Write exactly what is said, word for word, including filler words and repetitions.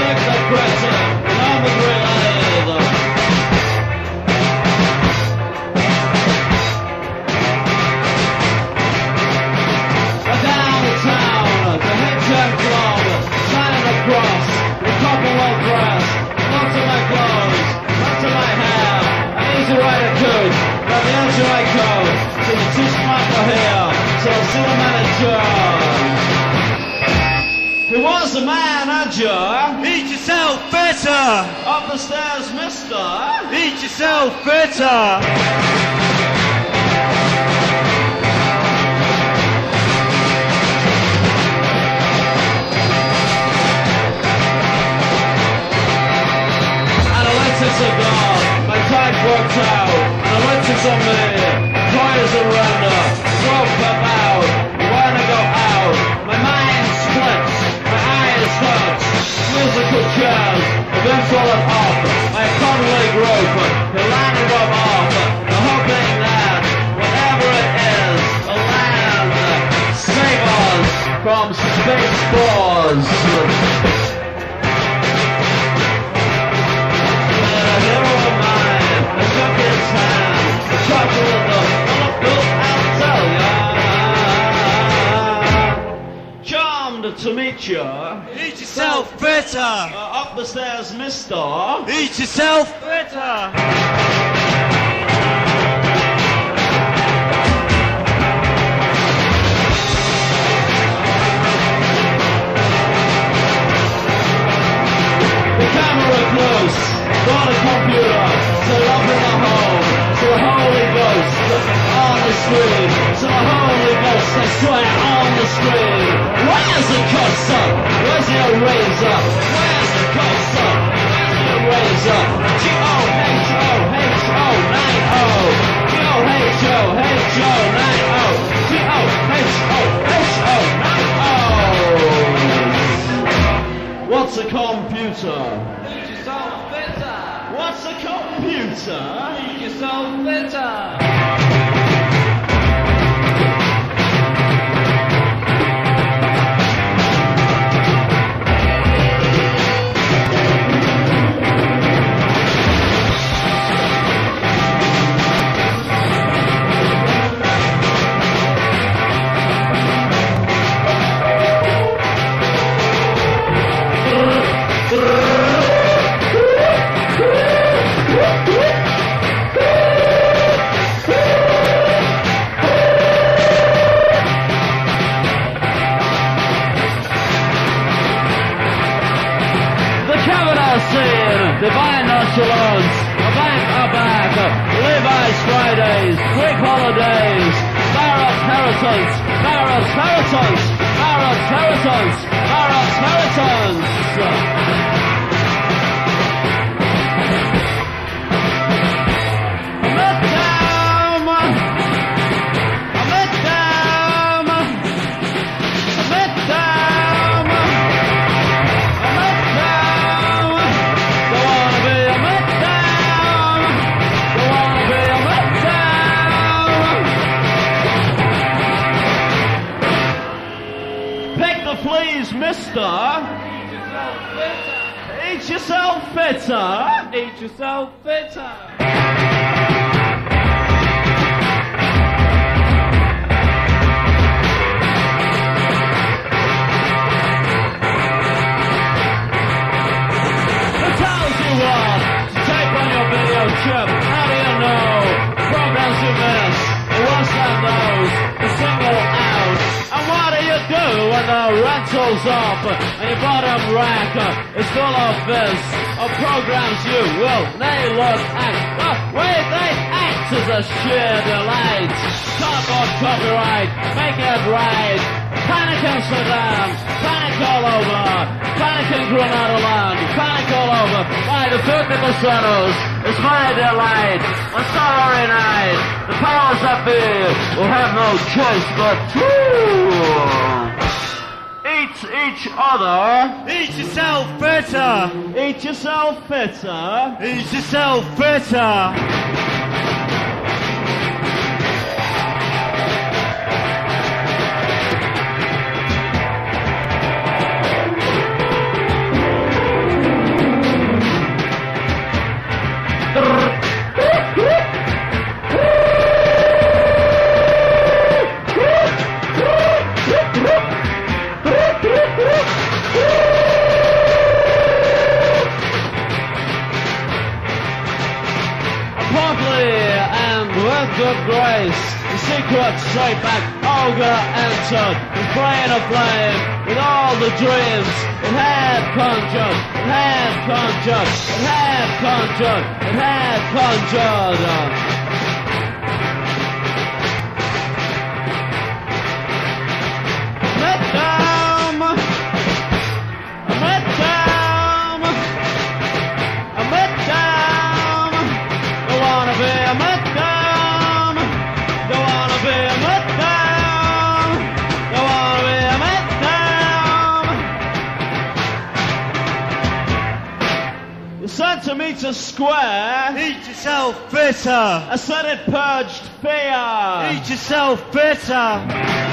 Take the crescent, on the green leather. Down the town, the Hitchcock Club, shining across, the Commonwealth grass, lots of my clothes, lots of my hair, an easy way to cook, but the answer I coat, so you're too smart for here, so I'll see the manager. Who was the manager? Eat yourself better! Up the stairs, mister. Eat yourself better! Cigar, my tag worked out, and I went to some me, toys and render, smoke come out, wanna go out, my mind splits, my eyes hurt, musical chairs, eventual and off, my cuddly group, the land rub off, the hoping that, whatever it is, the land, save us from space wars. Charmed to meet you. Eat yourself better. Uh, up the stairs, mister. Eat yourself better. The camera close, got a computer, set up in the home, so the Holy Ghost on the screen, so the Holy Ghost I swear on the screen. Where's the cursor? Where's the eraser? Where's the cursor? Where's the eraser? G O H O H O nine O G O H O H O nine O G O H O H O nine O. What's a computer? Eat yourself better. What's a computer? Eat yourself better. Divine nonchalance, a bank a back, Levi's Fridays, Greek holidays, Barrett's Heritance, Barrett's Heritance, Barrett's Heritance, Barrett's Heritance. Please, mister. Eat yourself better. Eat yourself better. Who tells you what to tape on your video chip? How do you know? Programs you miss, the ones that knows, the single out. And what do you do when the rental's up and your bottom rack is full of this? Of programs you will nay look at. The way they act is a sheer delight. Cardboard copyright, make it right. Panic in Saddam, panic all over. Panic in Grenada land, panic all over. By the fifty percenters, it's my delight. On Saturday night, the powers that be will have no choice but to eat each other. Eat yourself better. Eat yourself better. Eat yourself better. grace. The secret straight back, Olga entered, his brain aflame with all the dreams it had conjured, it had conjured, it had conjured, it had conjured. Madame, Madame, Madame, don't wanna be a Madame, don't wanna be a Madame, don't wanna be a Madame. You centimetre square, Eat yourself bitter. I said it purged fear. Eat yourself bitter.